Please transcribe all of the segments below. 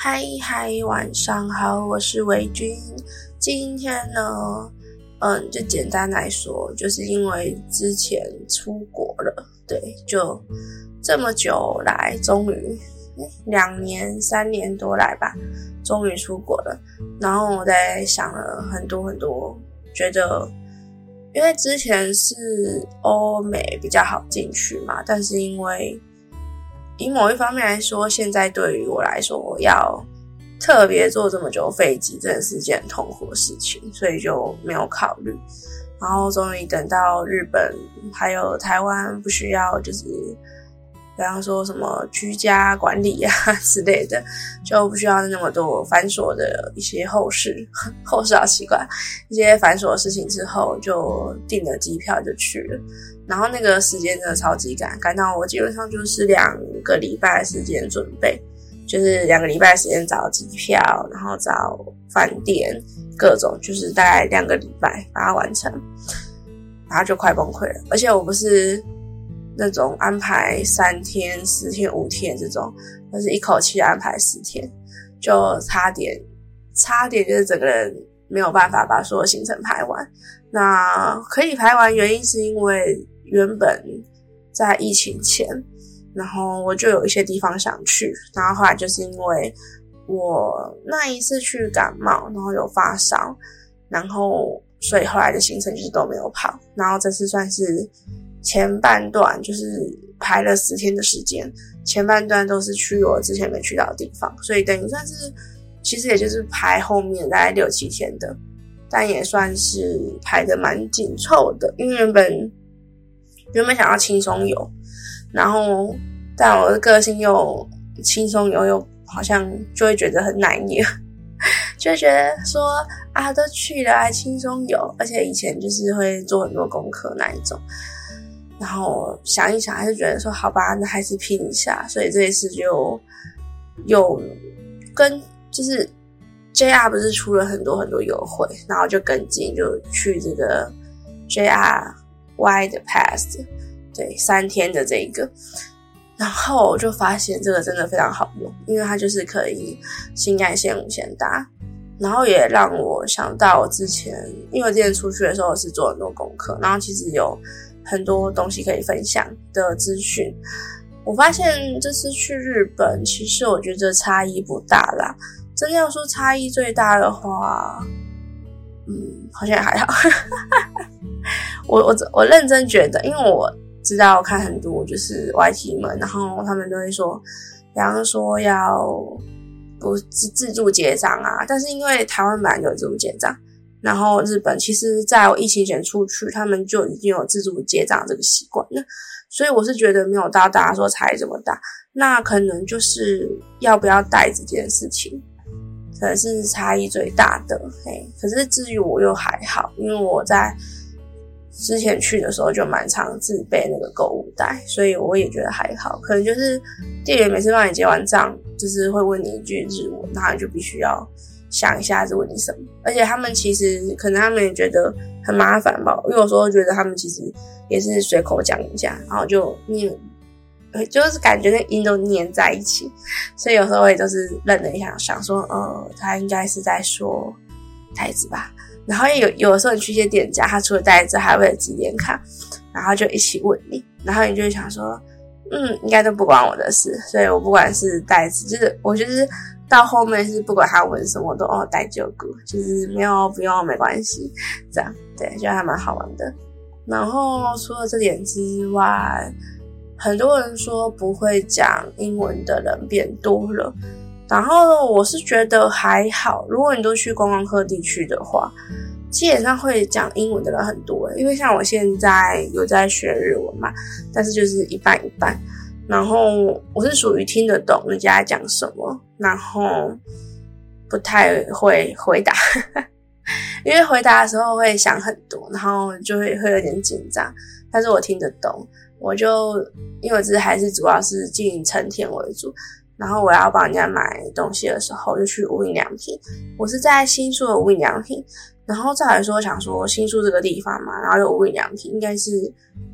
嗨，晚上好，我是维君。今天呢，就简单来说，就是因为之前出国了，对，就这么久来，终于2年3年多来吧，终于出国了。然后我在想了很多，觉得因为之前是欧美比较好进去嘛，但是因为以某一方面来说，现在对于我来说，我要特别坐这么久飞机真的是一件很痛苦的事情，所以就没有考虑。然后终于等到日本还有台湾不需要就是比方说什么居家管理啊之类的，就不需要那么多繁琐的一些后事好奇怪，一些繁琐的事情之后，就订了机票就去了。然后那个时间真的超级赶到我基本上就是2个礼拜的时间准备，就是2个礼拜的时间找机票，然后找饭店，各种就是大概2个礼拜把它完成，然后就快崩溃了。而且我不是那种安排3天、4天、5天这种，而是一口气安排10天，就差点就是整个人没有办法把所有行程排完。那可以排完原因是因为原本在疫情前，然后我就有一些地方想去，然后后来就是因为我那一次去感冒，然后有发烧，然后所以后来的行程就是都没有跑。然后这次算是前半段，就是排了10天的时间，前半段都是去我之前没去到的地方，所以等于算是其实也就是排后面大概6、7天的，但也算是排得蛮紧凑的，因为原本想要轻松游，然后但我的个性又轻松游又好像就会觉得很难游，就会觉得说都去了还轻松游，而且以前就是会做很多功课那一种，然后想一想还是觉得说好吧，那还是拼一下，所以这一次就有跟就是 JR 不是出了很多优惠，然后就跟进就去这个 JR Wide Pass， 对，3天的这个，然后我就发现这个真的非常好用，因为它就是可以新干线无限搭，然后也让我想到我之前，因为我之前出去的时候是做很多功课，然后其实有很多东西可以分享的资讯。我发现这次去日本，其实我觉得差异不大啦。真的要说差异最大的话，好像还好。我认真觉得，因为我知道看很多就是 YT 们，然后他们都会说，比方说要不自助结账啊，但是因为台湾本来就有自助结账，然后日本其实在我疫情前出去，他们就已经有自助结账这个习惯了，所以我是觉得没有到大家说差异这么大，那可能就是要不要带这件事情可能是差异最大的。可是至于我又还好，因为我在之前去的时候就蛮常自备那个购物袋，所以我也觉得还好。可能就是店员每次帮你结完账，就是会问你一句日文，然后你就必须要想一下是问你什么。而且他们其实可能他们也觉得很麻烦吧，因为有时候觉得他们其实也是随口讲一下，然后就就是感觉那音都黏在一起，所以有时候也就是愣了一下，想说他应该是在说台词吧。然后有的时候你去一些店家，他除了袋子还会有集点卡，然后就一起问你，然后你就会想说应该都不关我的事，所以我不管是袋子，就是我就是到后面是不管他问什么都带就顾，就是没有不用没关系这样，对，就还蛮好玩的。然后除了这点之外，很多人说不会讲英文的人变多了，然后我是觉得还好，如果你都去观光客地区的话，基本上会讲英文的人很多，因为像我现在有在学日文嘛，但是就是一半一半，然后我是属于听得懂人家在讲什么，然后不太会回答因为回答的时候会想很多，然后就会有点紧张，但是我听得懂，我就因为我还是主要是经营成田为主，然后我要帮人家买东西的时候就去无印良品，我是在新宿的无印良品，然后再来说想说新宿这个地方嘛，然后有无印良品应该是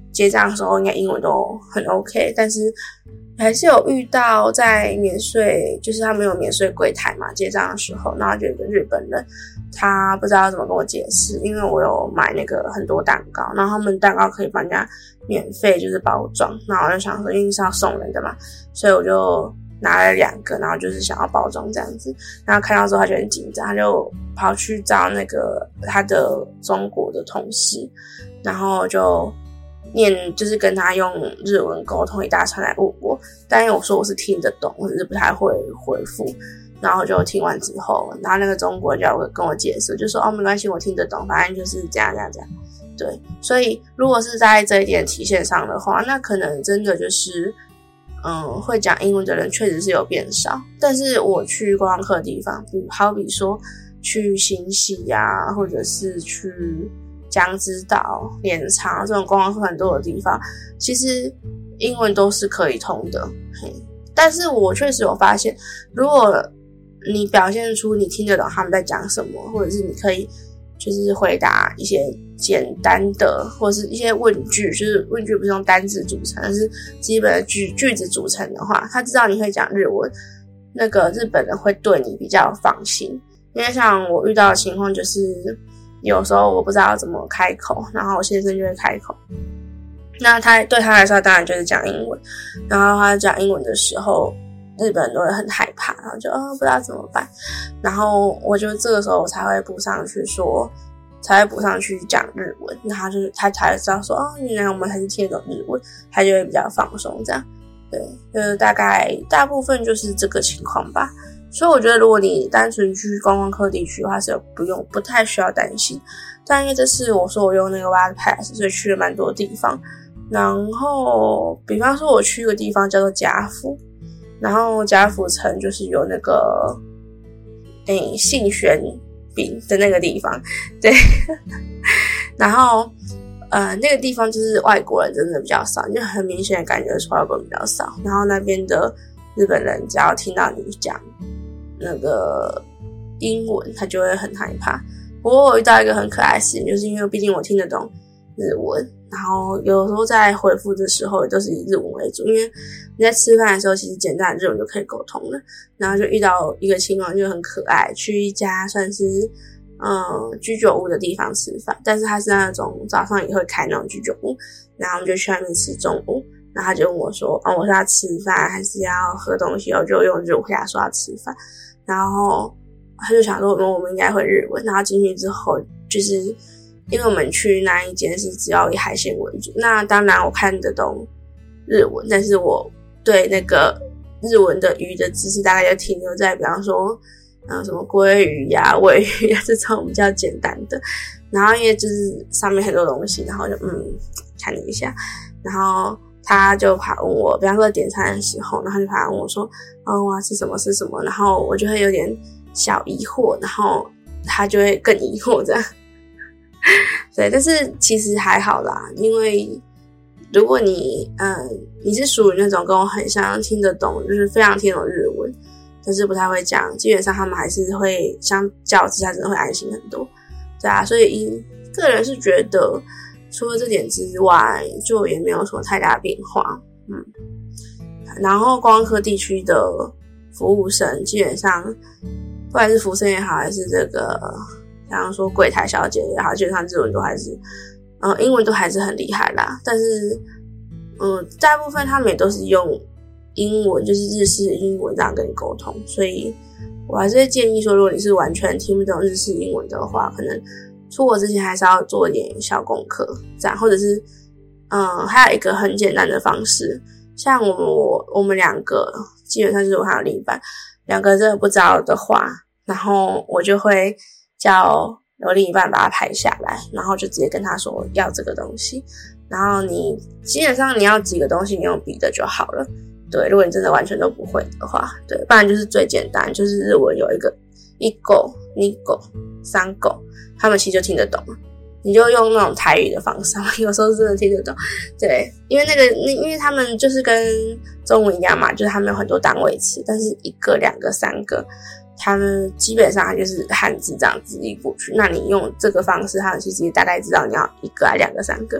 结账的时候应该英文都很 OK， 但是还是有遇到在免税，就是他们有免税柜台嘛，结账的时候，然后就有一个日本人，他不知道怎么跟我解释，因为我有买那个很多蛋糕，然后他们蛋糕可以帮人家免费就是包装，然后我就想说因为是要送人的嘛，所以我就拿了2个，然后就是想要包装这样子，然后看到之后他就很紧张，他就跑去找那个他的中国的同事，然后就是跟他用日文沟通一大串来问我，但因为我说我是听得懂，我只是不太会回复，然后就听完之后，然后那个中国人就跟我解释，就说没关系，我听得懂，反正就是这样，对，所以如果是在这一点体现上的话，那可能真的就是会讲英文的人确实是有变少，但是我去观光客的地方，好比说去新溪啊，或者是去江之岛、镰仓这种观光客很多的地方，其实英文都是可以通的。但是我确实有发现，如果你表现出你听得懂他们在讲什么，或者是你可以就是回答一些简单的或者是一些问句，就是问句不是用单字组成，而是基本的句子组成的话，他知道你会讲日文，那个日本人会对你比较放心。因为像我遇到的情况就是有时候我不知道怎么开口，然后我先生就会开口，那他对他来说当然就是讲英文，然后他讲英文的时候日本人都会很害怕，然后就不知道怎么办，然后我就这个时候我才会补上去讲日文，然后他才知道说原来我们还是听得懂日文，他就会比较放松这样。对，就是大概大部分就是这个情况吧。所以我觉得如果你单纯去观光客地区的话是不太需要担心，但因为这次我说我用那个 Wattpass， 所以去了蛮多地方，然后比方说我去一个地方叫做甲府，然后甲府城就是有那个信玄饼的那个地方，对然后那个地方就是外国人真的比较少，就很明显的感觉出外国人比较少，然后那边的日本人只要听到你讲那个英文他就会很害怕。不过我遇到一个很可爱的事情，就是因为毕竟我听得懂日文，然后有时候在回复的时候也都是以日文为主，因为你在吃饭的时候其实简单的日文就可以沟通了。然后就遇到一个情况就很可爱，去一家算是居酒屋的地方吃饭，但是他是那种早上也会开那种居酒屋，然后我们就去外面吃中午，然后他就问我说我是要吃饭还是要喝东西，我就用日文回答说要吃饭，然后他就想说我们应该会日文，然后进去之后就是因为我们去那一间是只要以海鲜为主，那当然我看得懂日文，但是我对那个日文的鱼的知识大概就停留在比方说什么鲑鱼呀、尾鱼呀这种比较简单的，然后因为就是上面很多东西，然后就看了一下，然后他就跑问我，比方说点餐的时候，然后他就跑问我说我要吃什么是什么，然后我就会有点小疑惑，然后他就会更疑惑这样对，但是其实还好啦，因为如果你是属于那种跟我很像听得懂，就是非常听懂日文，但是不太会讲，基本上他们还是会相较之下真的会安心很多。对啊，所以个人是觉得除了这点之外就也没有什么太大的变化。然后观光客地区的服务生基本上不管是服务生也好，还是这个像说柜台小姐也好，基本上日文都还是英文都还是很厉害啦，但是大部分他们也都是用英文，就是日式英文这样跟你沟通，所以我还是会建议说，如果你是完全听不懂日式英文的话，可能出国之前还是要做一点小功课这样，或者是还有一个很简单的方式，像我们两个基本上就是我还有另一半两个真的不知道的话，然后我就会叫我另一半把它拍下来，然后就直接跟他说要这个东西，然后你基本上你要几个东西你用笔的就好了。对，如果你真的完全都不会的话，对，不然就是最简单，就是日文有一个一狗、二狗、三狗，他们其实就听得懂了。你就用那种台语的方式，有时候真的听得懂。对，因为他们就是跟中文一样嘛，就是他们有很多单位词，但是一个、两个、三个，他们基本上就是汉字这样直译过去。那你用这个方式，他们其实也大概知道你要一个、两个、三个。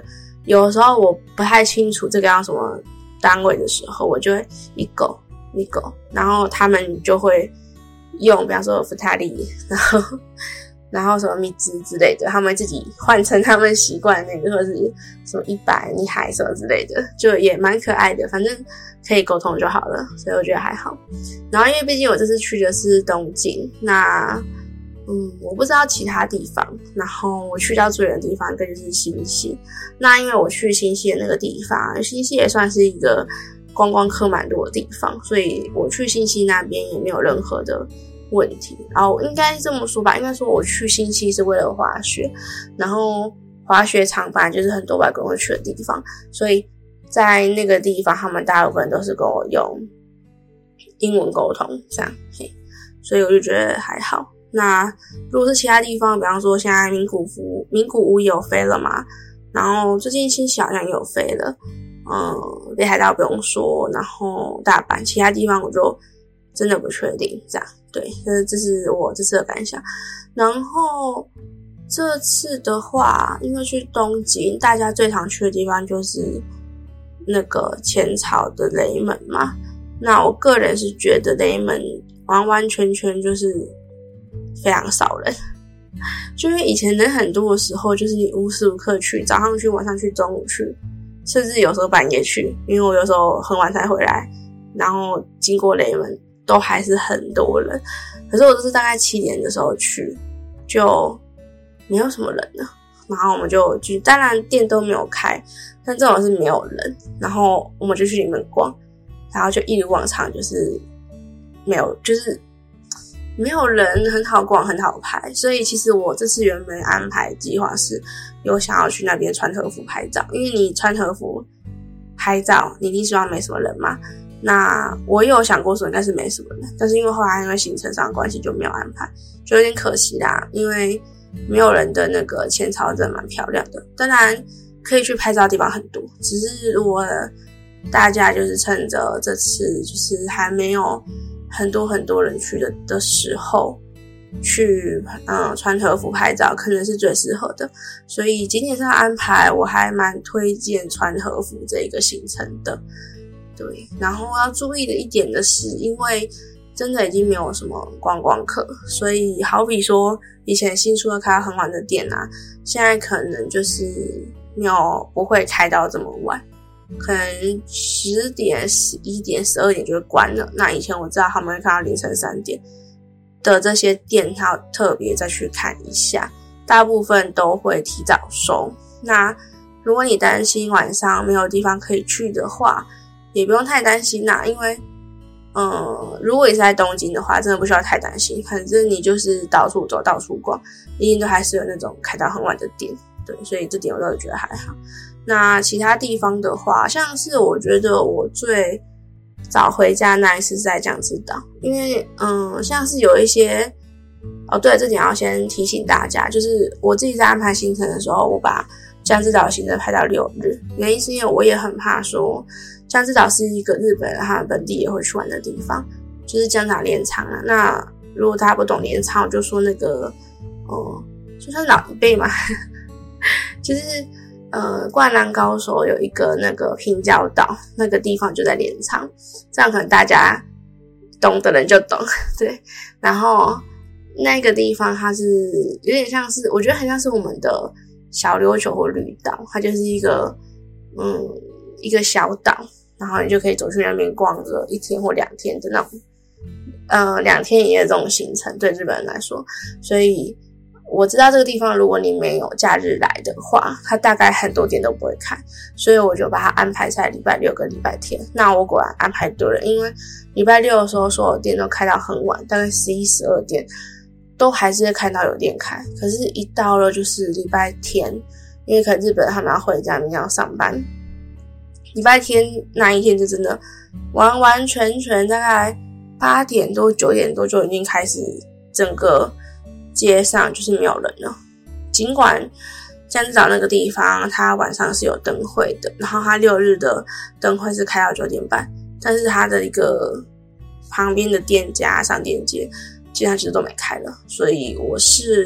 有的时候我不太清楚这个要什么单位的时候，我就会一狗，然后他们就会用比方说福塔利，然后什么米兹之类的，他们自己换成他们习惯那个，或者是什么100你海什么之类的，就也蛮可爱的，反正可以沟通就好了，所以我觉得还好。然后因为毕竟我这次去的是东京，那我不知道其他地方，然后我去到最远的地方一个就是新系。那因为我去新系的那个地方，新系也算是一个观光客蛮多的地方，所以我去新系那边也没有任何的问题。然后应该这么说吧，应该说我去新系是为了滑雪，然后滑雪场本来就是很多外国人会去的地方，所以在那个地方他们大部分都是跟我用英文沟通这样，所以我就觉得还好。那如果是其他地方，比方说现在名古屋也有飞了嘛，然后最近新西好像也有飞了，北海道不用说，然后大阪其他地方我就真的不确定这样。对，这是我这次的感想。然后这次的话，因为去东京，大家最常去的地方就是那个浅草的雷门嘛。那我个人是觉得雷门完完全全就是非常少人，就因为以前人很多的时候，就是你无时无刻去，早上去、晚上去、中午去，甚至有时候半夜去，因为我有时候很晚才回来，然后经过雷门都还是很多人。可是我都是大概7点的时候去，就没有什么人了。然后我们就去，当然店都没有开，但这种是没有人。然后我们就去里面逛，然后就一路广场就是没有，就是没有人，很好逛，很好拍。所以其实我这次原本安排计划是有想要去那边穿和服拍照，因为你穿和服拍照，你一定希望没什么人嘛。那我有想过说应该是没什么人，但是因为后来因为行程上的关系就没有安排，就有点可惜啦。因为没有人的那个浅草真的蛮漂亮的，当然可以去拍照的地方很多，只是如果大家就是趁着这次就是还没有很多人去的时候去穿和服拍照可能是最适合的。所以今天上安排我还蛮推荐穿和服这一个行程的。对，然后要注意的一点的是，因为真的已经没有什么观光客，所以好比说以前新出的开到很晚的店啊，现在可能就是不会开到这么晚，可能10点、11点、12点就会关了。那以前我知道他们会看到凌晨3点的这些店，他要特别再去看一下，大部分都会提早收。那如果你担心晚上没有地方可以去的话，也不用太担心啦，因为如果你是在东京的话，真的不需要太担心，反正你就是到处走到处逛，一定都还是有那种开到很晚的店。对，所以这点我倒是觉得还好。那其他地方的话，像是我觉得我最早回家那一次是在江之岛，因为像是有一些对，这点要先提醒大家，就是我自己在安排行程的时候，我把江之岛的行程排到6日，原因是因为我也很怕说江之岛是一个日本人他们本地也会去玩的地方，就是江之岛镰仓啊。那如果大家不懂镰仓，我就说那个就算老一辈嘛就是灌篮高手有一个那个平交岛，那个地方就在镰仓，这样可能大家懂的人就懂。对，然后那个地方它是有点像是，我觉得很像是我们的小琉球或绿岛，它就是一个小岛，然后你就可以走去那边逛个1天或2天的那种2天1夜的这种行程，对日本人来说。所以我知道这个地方如果你没有假日来的话，它大概很多店都不会开，所以我就把它安排在礼拜6跟礼拜天。那我果然安排对了，因为礼拜6的时候所有店都开到很晚，大概11、12点都还是会看到有店开。可是一到了就是礼拜天，因为可能日本人他们要回家，明天要上班，礼拜天那一天就真的完完全全大概8点多9点多就已经开始整个街上就是没有人了。尽管江之岛那个地方它晚上是有灯会的，然后它6日的灯会是开到9点半，但是它的一个旁边的店家商店街基本上其实都没开了。所以我是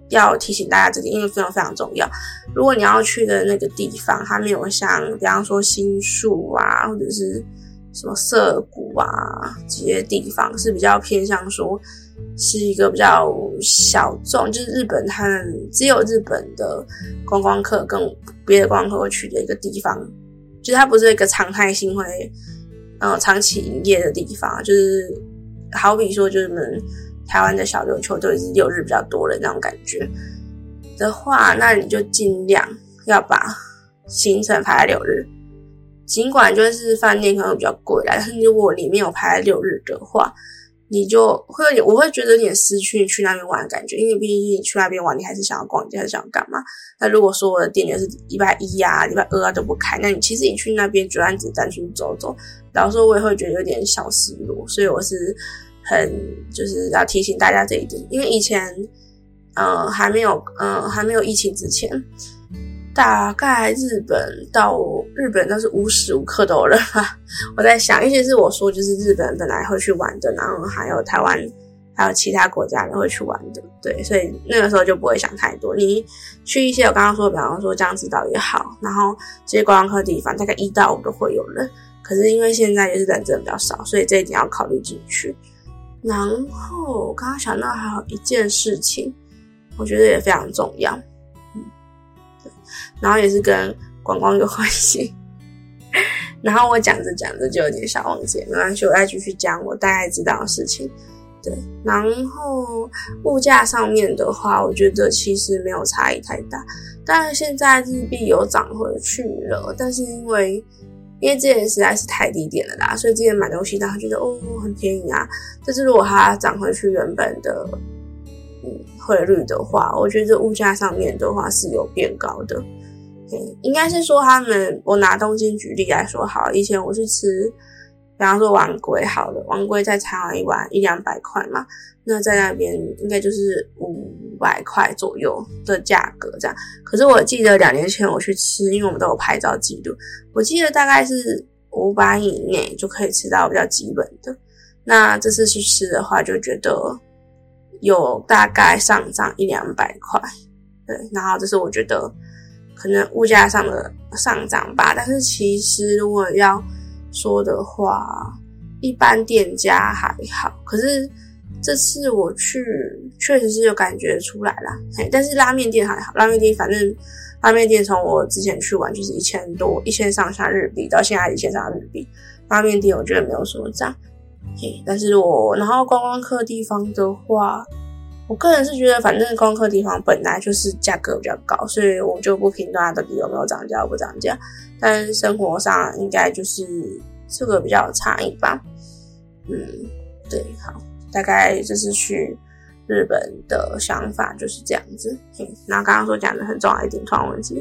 要提醒大家这点，因为非常非常重要。如果你要去的那个地方，它没有像比方说新宿啊，或者是什么涩谷啊这些地方，是比较偏向说是一个比较小众，就是日本他们只有日本的观光客跟别的观光客会去的一个地方，就是它不是一个常态性会长期营业的地方，就是好比说就是我们台湾的小琉球都是6日比较多的那种感觉的话，那你就尽量要把行程排在6日，尽管就是饭店可能比较贵啦，但是如果里面有排在6日的话，你就会有点，我会觉得有点失去去那边玩的感觉，因为毕竟你去那边玩，你还是想要逛街，还是想要干嘛？那如果说我的店就是礼拜1啊、礼拜2啊都不开，那你其实你去那边主要只单纯走走，然后说我也会觉得有点小失落，所以我是就是要提醒大家这一点，因为以前还没有疫情之前，大概日本都是无时无刻都有人吧。我在想，尤其是我说就是日本本来会去玩的，然后还有台湾还有其他国家人会去玩的，对，所以那个时候就不会想太多。你去一些我刚刚说比方说江之岛也好，然后这些观光客地方大概1到5都会有人，可是因为现在就是人真的比较少，所以这一点要考虑进去。然后我刚刚想到还有一件事情，我觉得也非常重要，对，然后也是跟观光有关系。然后我讲着就有点小忘记，没关系，我再继续讲我大概知道的事情。对，然后物价上面的话，我觉得其实没有差异太大。当然现在日币有涨回去了，但是因为之前实在是太低点了啦，所以之前买东西大家觉得很便宜啊。但是如果它涨回去原本的汇率的话，我觉得物价上面的话是有变高的。应该是说我拿东京举例来说好，以前我去吃比方说丸龟好了，丸龟在台湾一碗100-200块嘛，那在那边应该就是500块左右的价格这样。可是我记得2年前我去吃，因为我们都有拍照记录，我记得大概是500以内就可以吃到比较基本的。那这次去吃的话，就觉得有大概上涨100-200块，对，然后这是我觉得可能物价上的上涨吧。但是其实如果要说的话，一般店家还好，可是这次我去确实是有感觉出来啦。但是拉面店还好，拉面店反正拉面店从我之前去玩就是1000多1000上下日币，到现在1000上下日币，拉面店我觉得没有什么涨。但是然后观光客地方的话，我个人是觉得反正观光客地方本来就是价格比较高，所以我就不评断它到底有没有涨价或不涨价，但是生活上应该就是这个比较有差异吧。对，好，大概就是去日本的想法就是这样子。然后刚刚说讲的很重要一点突然忘记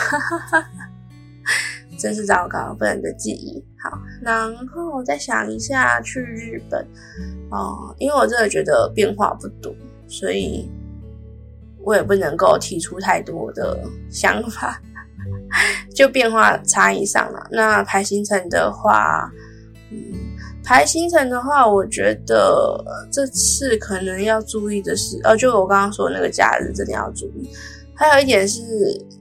真是糟糕，不能的记忆。好，然后我再想一下去日本因为我真的觉得变化不多，所以我也不能够提出太多的想法就变化差异上了。那排行程的话我觉得这次可能要注意的是就我刚刚说的那个假日真的要注意。还有一点是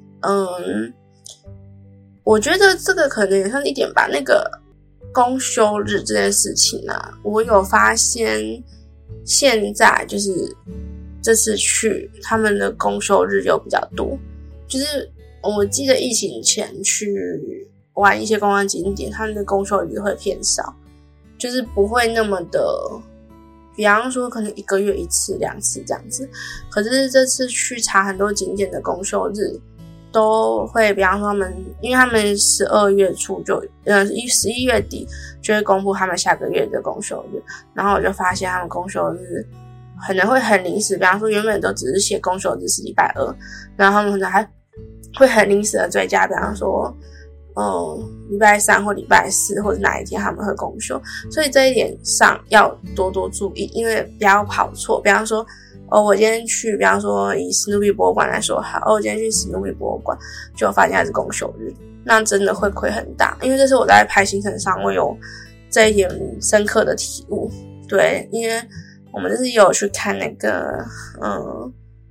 我觉得这个可能也算一点吧，那个公休日这件事情啊，我有发现现在就是这次去他们的公休日又比较多，就是我记得疫情前去玩一些观光景点，他们的公休日会偏少，就是不会那么的，比方说可能1个月1次2次这样子。可是这次去查很多景点的公休日都会，比方说因为他们12月初11月底就会公布他们下个月的公休日，然后我就发现他们公休日可能会很临时，比方说原本都只是写公休日是礼拜2，然后他们可能还会很临时的追加，比方说礼拜3或礼拜4或者哪一天他们会公休，所以这一点上要多多注意，因为不要跑错。比方说我今天去，比方说以史努比博物馆来说好，我今天去史努比博物馆就发现它是公休日，那真的会亏很大。因为这是我在排行程上我有这一点深刻的体悟。对，因为我们就是有去看那个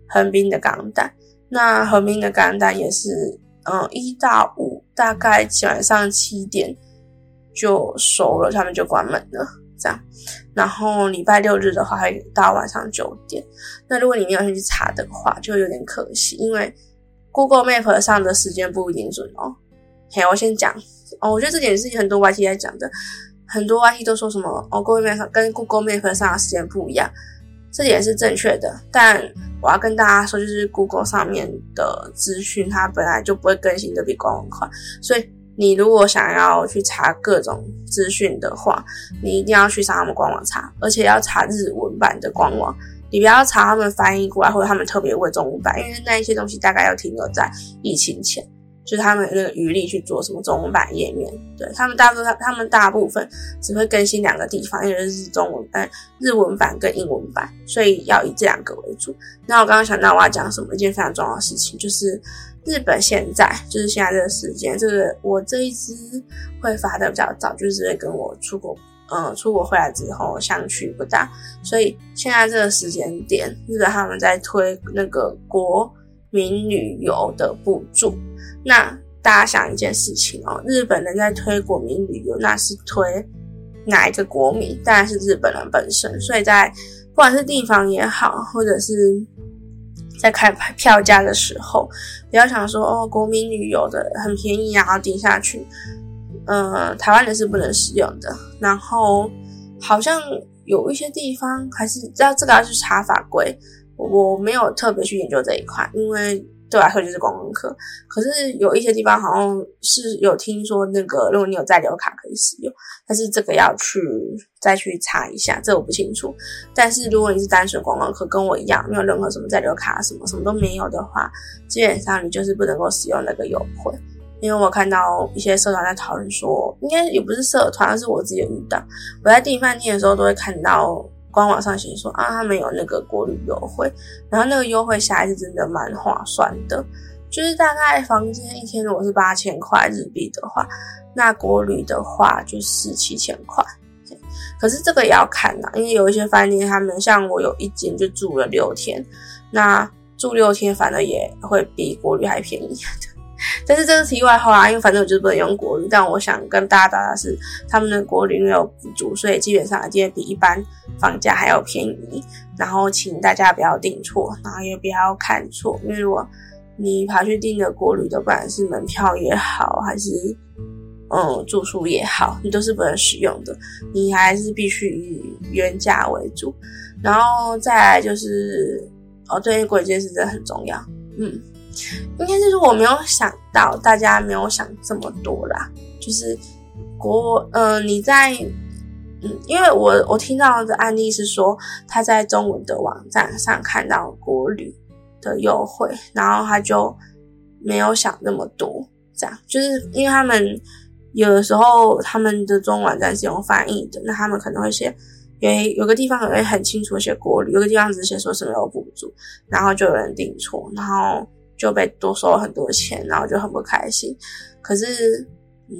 横滨的钢弹。那横滨的钢弹也是1到5大概晚上7点就收了，他们就关门了这样。然后礼拜6日的话会到晚上9点。那如果你没有去查的话就有点可惜，因为 Google Map 上的时间不一定准哦。我先讲我觉得这点是很多 YT 在讲的，很多 YT 都说什么Google Map 上跟 Google Map 上的时间不一样，这点是正确的，但我要跟大家说，就是 Google 上面的资讯它本来就不会更新的比官网快，所以你如果想要去查各种资讯的话，你一定要去上他们官网查，而且要查日文版的官网，你不要查他们翻译过来或者他们特别为中文版，因为那一些东西大概要停留在疫情前，就是他们那个余力去做什么中文版页面。对，他们大部分只会更新2个地方，一个是日文版跟英文版，所以要以这2个为主。那我刚刚想到我要讲什么，一件非常重要的事情，就是日本现在这个时间，这个我这一支会发的比较早，就是会跟我出国回来之后相去不大，所以现在这个时间点，日本他们在推那个国民旅游的补助。那大家想一件事情日本人在推国民旅游，那是推哪一个国民？当然是日本人本身。所以在不管是地方也好，或者是在开票价的时候，不要想说国民旅游的很便宜然后定下去。台湾人是不能使用的。然后好像有一些地方还是这个要去查法规，我没有特别去研究这一块，因为对我来说就是观光客。可是有一些地方好像是有听说那个如果你有在留卡可以使用，但是这个要再去查一下，这我不清楚。但是如果你是单纯观光客，跟我一样没有任何什么在留卡什么都没有的话，基本上你就是不能够使用那个优惠。因为我看到一些社团在讨论说，应该也不是社团，而是我自己有遇到，我在订饭店的时候都会看到官网上写说他们有那个国旅优惠，然后那个优惠下来是真的蛮划算的，就是大概房间一天如果是8000块日币的话，那国旅的话就是7000块。可是这个也要看因为有一些饭店他们像我有一间就住了6天，那住6天反而也会比国旅还便宜的。但是这是题外话因为反正我就是不能用国旅，但我想跟大家打的是他们的国旅因为有补助，所以基本上今天比一般房价还要便宜。然后请大家不要订错，然后也不要看错，因为如果你跑去订的国旅的不管是门票也好还是住宿也好，你都是不能使用的，你还是必须以原价为主。然后再来就是对，国旅这件事真的很重要。应该就是我没有想到大家没有想这么多啦，就是你在因为我听到的案例是说他在中文的网站上看到国旅的优惠，然后他就没有想那么多，这样就是因为他们有的时候他们的中文网站是用翻译的，那他们可能会写有个地方可能会很清楚写国旅，有个地方只写说什么有补助，然后就有人订错，然后就被多收了很多钱，然后就很不开心。可是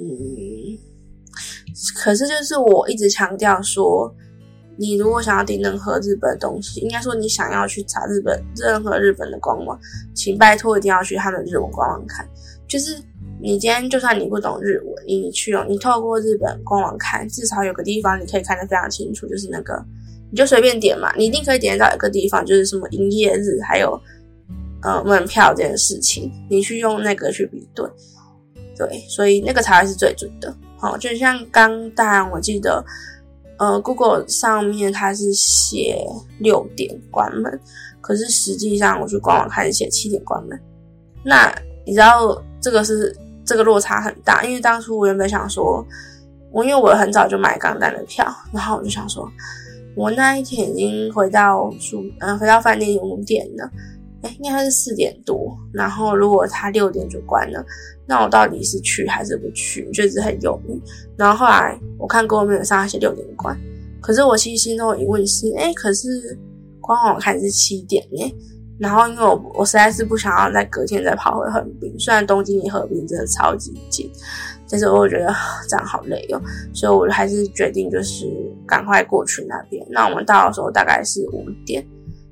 就是我一直强调说，你如果想要订任何日本的东西，应该说你想要去查任何日本的官网，请拜托一定要去他们日文官网看。就是你今天就算你不懂日文，你透过日本官网看，至少有个地方你可以看得非常清楚，就是那个你就随便点嘛，你一定可以点到一个地方，就是什么营业日还有门票这件事情，你去用那个去比对，对，所以那个才会是最准的。就像当然我记得Google 上面它是写6点关门，可是实际上我去官网看是写7点关门。那你知道这个落差很大，因为当初我原本想说，因为我很早就买钢弹的票，然后我就想说，我那一天已经回到饭店5点了。应该是4点多，然后如果他6点就关了，那我到底是去还是不去，就一直很犹豫。然后后来我看Google Map上写6点关，可是我其实心中有疑问是可是官网看是7点然后因为我实在是不想要在隔天再跑回横滨，虽然东京离横滨真的超级近，但是我觉得这样好累所以我还是决定就是赶快过去那边。那我们到的时候大概是5点，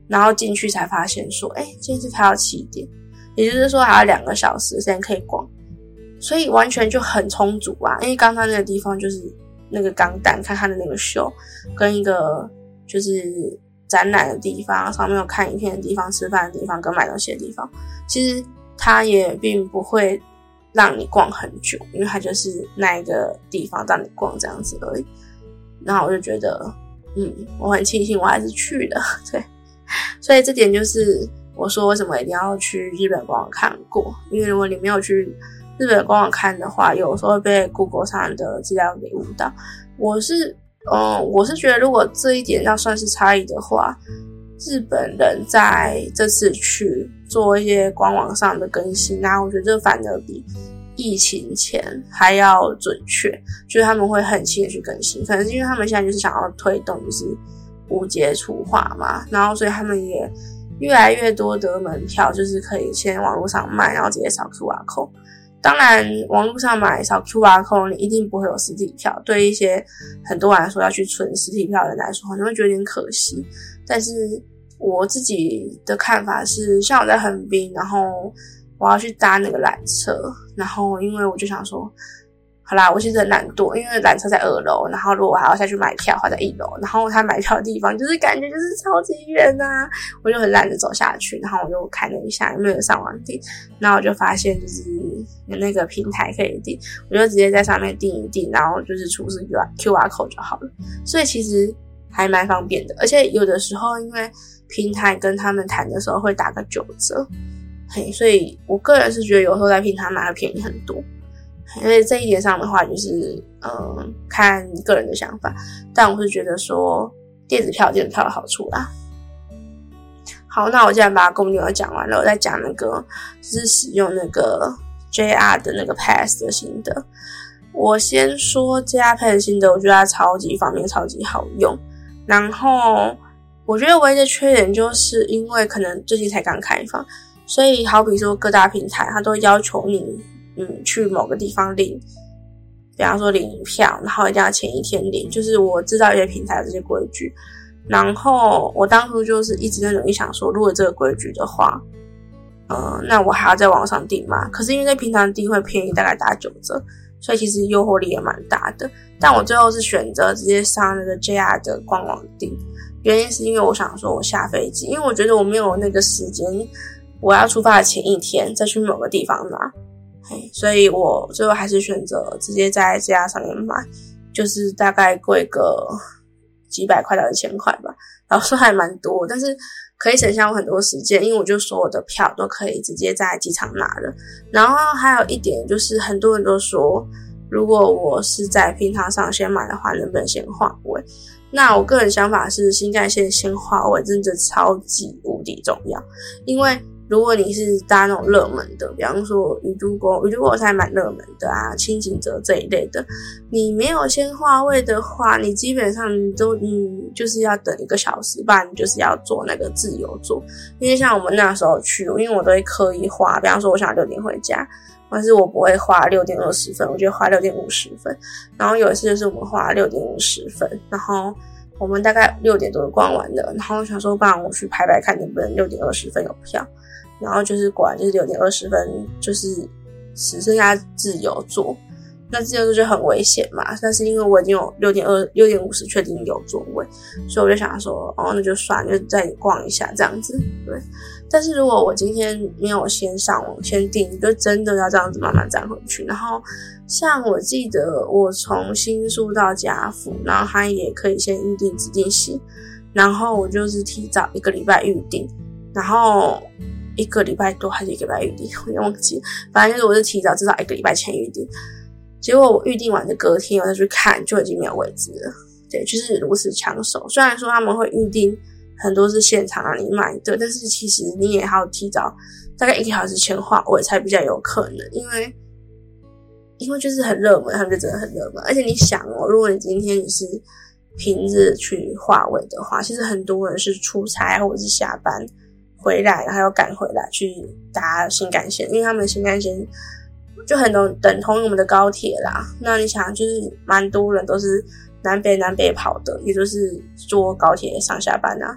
然后进去才发现说，今天是开到7点，也就是说还有2个小时的时间可以逛，所以完全就很充足啊。因为刚才那个地方就是那个钢弹看他的那个秀，跟一个就是展览的地方，上面有看影片的地方，吃饭的地方，跟买东西的地方，其实它也并不会让你逛很久，因为它就是那一个地方让你逛这样子而已。然后我就觉得我很庆幸我还是去了，对，所以这点就是我说为什么一定要去日本官网看过，因为如果你没有去日本官网看的话，有时候会被 Google 上的资料给误导。我是觉得如果这一点要算是差异的话，日本人在这次去做一些官网上的更新我觉得反而比疫情前还要准确，就是他们会很轻的去更新，可能是因为他们现在就是想要推动就是无接触化嘛，然后所以他们也越来越多的门票就是可以先网络上卖，然后直接扫 QR code。当然网络上买扫 QR code 你一定不会有实体票，对一些很多人来说要去存实体票的人来说可能会觉得有点可惜，但是我自己的看法是，像我在横滨，然后我要去搭那个缆车，然后因为我就想说好啦，我其实很懒惰，因为缆车在2楼，然后如果我还要下去买票的话在1楼，然后他买票的地方就是感觉就是超级远我就很懒得走下去，然后我就看了一下有没有上网订，然后我就发现就是有那个平台可以订，我就直接在上面订一订，然后就是出示 QR code 就好了，所以其实还蛮方便的，而且有的时候因为平台跟他们谈的时候会打个9折，所以我个人是觉得有时候在平台买会便宜很多。因为这一点上的话就是看你个人的想法，但我是觉得说电子票的好处啦。好，那我既然把公牛讲完了，我再讲那个就是使用那个 JR 的那个 Pass 的心得。我先说 JR Pass 的心得，我觉得它超级方便，超级好用。然后我觉得唯一的缺点就是因为可能最近才刚开放，所以好比说各大平台它都要求你去某个地方领，比方说领票，然后一定要前一天领，就是我知道一些平台有这些规矩。然后我当初就是一直在努力想说，如果这个规矩的话，那我还要在网上订嘛？可是因为在平常订会便宜，大概打9折，所以其实诱惑力也蛮大的。但我最后是选择直接上那个 JR 的官网订，原因是因为我想说我下飞机，因为我觉得我没有那个时间，我要出发的前一天再去某个地方拿。所以我最后还是选择直接在JR上面买，就是大概贵个几百块到1000块吧，然后说还蛮多，但是可以省下我很多时间，因为我就所有的票都可以直接在机场拿了。然后还有一点就是很多人都说，如果我是在平常上先买的话，能不能先划位？那我个人想法是新干线先划位真的超级无敌重要，因为如果你是搭那种热门的，比方说宇都宫才蛮热门的轻井泽这一类的，你没有先划位的话，你基本上你就是要等1个小时，不然你就是要坐那个自由座。因为像我们那时候去，因为我都会刻意划，比方说我想6点回家，但是我不会划6点20分，我就划6点50分。然后有一次就是我们划6点50分，然后我们大概6点多逛完了，然后我想说不然我去排看能不能6点20分有票，然后就是果然就是6点20分就是只剩下自由座，那自由座就很危险嘛，但是因为我已经有6点50确定有座位，所以我就想说那就算就再逛一下这样子。对，但是如果我今天没有先上网先订，就真的要这样子慢慢站回去。然后像我记得我从新宿到家福，然后它也可以先预定指定席，然后我就是提早1个礼拜预定，然后1个礼拜多还是1个礼拜预定，我有点忘记了，反正就是我是提早至少1个礼拜前预定，结果我预定完的隔天我再去看就已经没有位置了。对，就是如此抢手。虽然说他们会预定很多是现场让你买的，但是其实你也要提早大概1个小时前划位才比较有可能，因为就是很热门，他们就真的很热门。而且你想如果你今天你是平日去划位的话，其实很多人是出差或者是下班回来，然后要赶回来去搭新干线，因为他们新干线就很等同于我们的高铁啦。那你想就是蛮多人都是南北跑的，也就是坐高铁上下班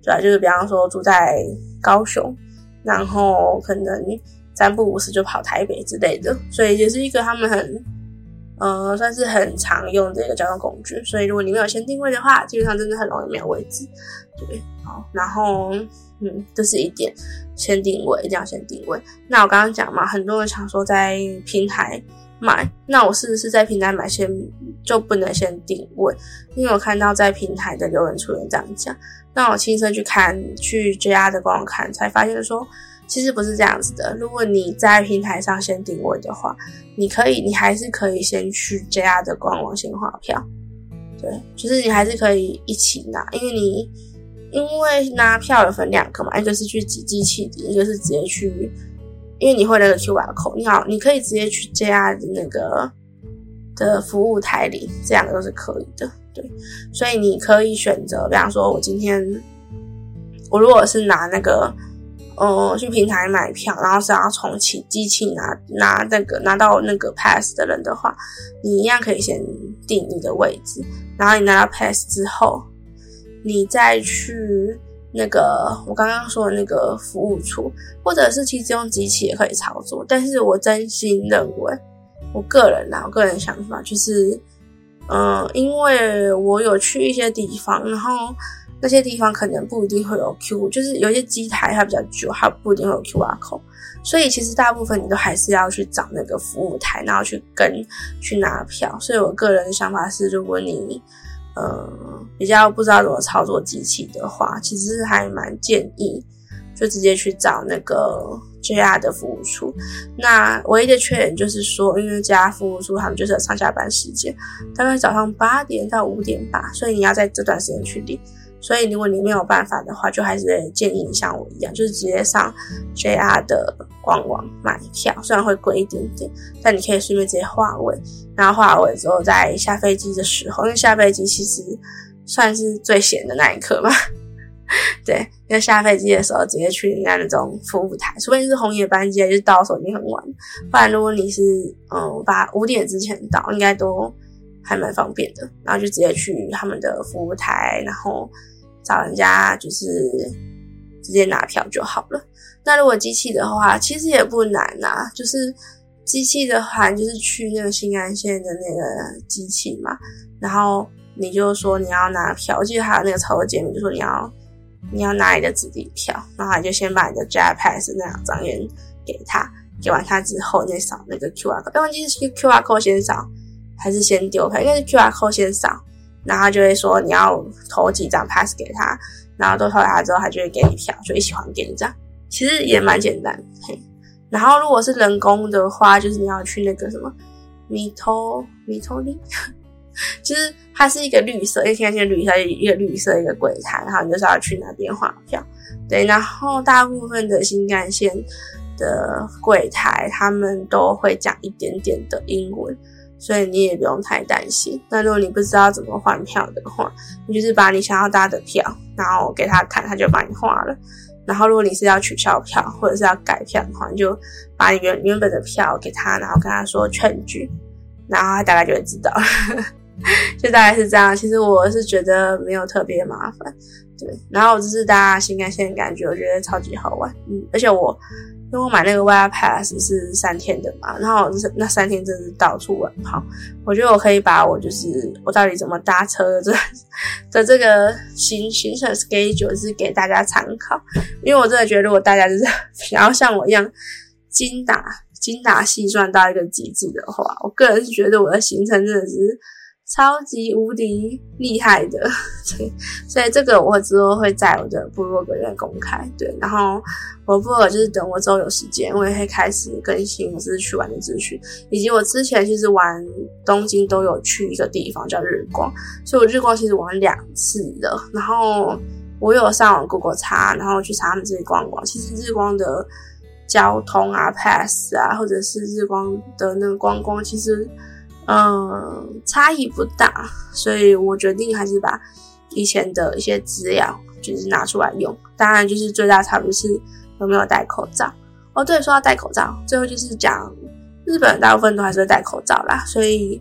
对啊，就是比方说住在高雄，然后可能3不5时就跑台北之类的，所以也是一个他们很算是很常用的一个交通工具。所以如果你没有先定位的话，基本上真的很容易没有位置。对，好，然后这是一点，先定位，一定要先定位。那我刚刚讲嘛，很多人想说在平台买，那我是不是在平台买先就不能先定位？因为我看到在平台的留言处有这样讲，那我亲身去看，去 JR 的官网看，才发现说其实不是这样子的。如果你在平台上先定位的话，你还是可以先去 JR 的官网先划票。对，就是你还是可以一起拿，因为拿票有分2个嘛，一个是去挤机器里，一个是直接去，因为你会那个 QR code， 你可以直接去 JR 的那个的服务台里，这2个都是可以的。对，所以你可以选择，比方说我如果是拿那个去平台买票，然后是要从机器拿到那个 pass 的人的话，你一样可以先定你的位置，然后你拿到 pass 之后，你再去那个我刚刚说的那个服务处，或者是其实用机器也可以操作。但是我真心认为，我个人想法就是，因为我有去一些地方，然后那些地方可能不一定会有 就是有些机台它比较旧，它不一定会有 QR code， 所以其实大部分你都还是要去找那个服务台，然后去拿票。所以我个人的想法是，如果你比较不知道怎么操作机器的话，其实还蛮建议就直接去找那个 JR 的服务处。那唯一的缺点就是说，因为 JR 服务处他们就是有上下班时间，大概早上8点到5点吧，所以你要在这段时间去领。所以如果你没有办法的话，就还是建议你像我一样，就是直接上 JR 的官网买票，虽然会贵一点点，但你可以顺便直接划位，然后划位之后在下飞机的时候，因为下飞机其实算是最闲的那一刻嘛，对，因为下飞机的时候直接去人家那种服务台，除非是红眼班机，就是到的时候已经很晚，不然如果你是把5点之前到，应该都还蛮方便的，然后就直接去他们的服务台，然后找人家就是直接拿票就好了。那如果机器的话，其实也不难啊，就是机器的话，你就是去那个新安线的那个机器嘛，然后你就说你要拿票，我记得还有那个操作界面就说你要拿你的指定票，然后你就先把你的 JR Pass 那2张先给他，给完他之后你再扫那个 QR code， 忘记是 QR code 先扫还是先丢票，应该是 QR code 先扫，然后他就会说你要投几张 pass 给他，然后都投给他之后他就会给你票，就一起还给你这样，其实也蛮简单。然后如果是人工的话，就是你要去那个什么米托利就是它是一个绿色，因为现在绿色一个绿色一个柜台，然后你就是要去那边划票。对，然后大部分的新干线的柜台他们都会讲一点点的英文，所以你也不用太担心。那如果你不知道怎么换票的话，你就是把你想要搭的票然后给他看，他就帮你画了。然后如果你是要取消票或者是要改票的话，你就把你原本的票给他，然后跟他说change，然后他大概就会知道就大概是这样。其实我是觉得没有特别麻烦，对。然后就是搭新干线的感觉我觉得超级好玩，而且因为我买那个 JR Pass 是3天的嘛，然后那3天真的是到处玩跑。我觉得我可以把我到底怎么搭车的这个行程 schedule 是给大家参考，因为我真的觉得如果大家就是想要像我一样精打细算到一个极致的话，我个人是觉得我的行程真的是超级无敌厉害的，对，所以这个我之后会在我的部落格里面公开，对，然后我部落格就是等我之后有时间，我也会开始更新我这次去玩的资讯，以及我之前其实玩东京都有去一个地方叫日光，所以我日光其实玩2次的，然后我有上网 Google 查，然后去查他们这些观光，其实日光的交通啊 pass 啊，或者是日光的那个观光，其实差异不大，所以我决定还是把以前的一些资料就是拿出来用。当然就是最大差别是有没有戴口罩。对，说到戴口罩，最后就是讲日本大部分都还是会戴口罩啦，所以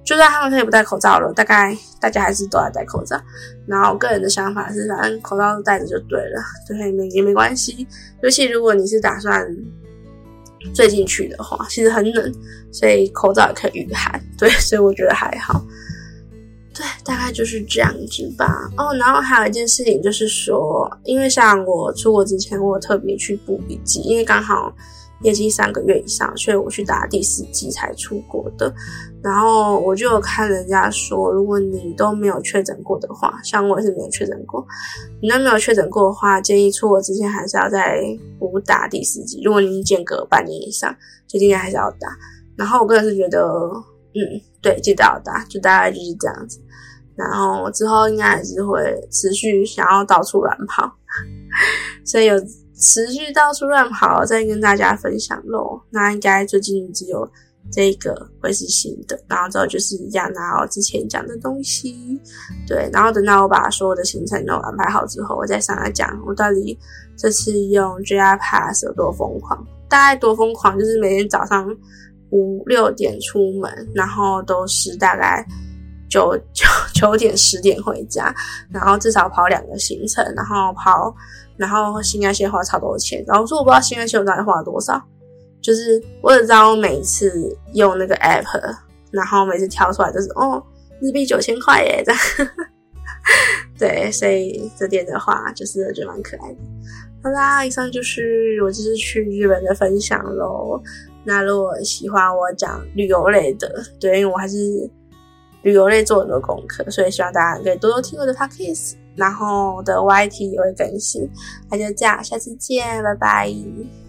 就算他们可以不戴口罩了，大概大家还是都在戴口罩。然后我个人的想法是，反正口罩戴着就对了，对，也没关系。尤其如果你是打算最近去的话，其实很冷，所以口罩也可以御寒，对，所以我觉得还好。对，大概就是这样子吧。然后还有一件事情就是说，因为像我出国之前，我有特别去补一剂，因为刚好业绩3个月以上，所以我去打第4剂才出国的。然后我就有看人家说，如果你都没有确诊过的话，像我也是没有确诊过，你都没有确诊过的话，建议出国之前还是要再补打第4剂。如果你间隔半年以上，就应该还是要打。然后我个人是觉得，对，记得要打，就大概就是这样子。然后之后应该还是会持续想要到处乱跑，所以有持续到处乱跑再跟大家分享咯。那应该最近只有这个会是新的，然后之后就是一样拿我之前讲的东西，对，然后等到我把所有的行程都安排好之后，我再上来讲我到底这次用 JR Pass 有多疯狂。大概多疯狂就是每天早上5、6点出门，然后都是大概9点10点回家，然后至少跑2个行程，然后新干线花超多钱。然后说我不知道新干线我到底花了多少，就是我只知道每一次用那个 app， 然后每次挑出来就是日币9000块耶，这样对，所以这点的话就是我觉得蛮可爱的。好啦，以上就是我这次去日本的分享咯。那如果喜欢我讲旅游类的，对，因为我还是旅游类做很多功课，所以希望大家可以多多听我的 podcast， 然后我的 YT 也会更新。那就这样，下次见，拜拜。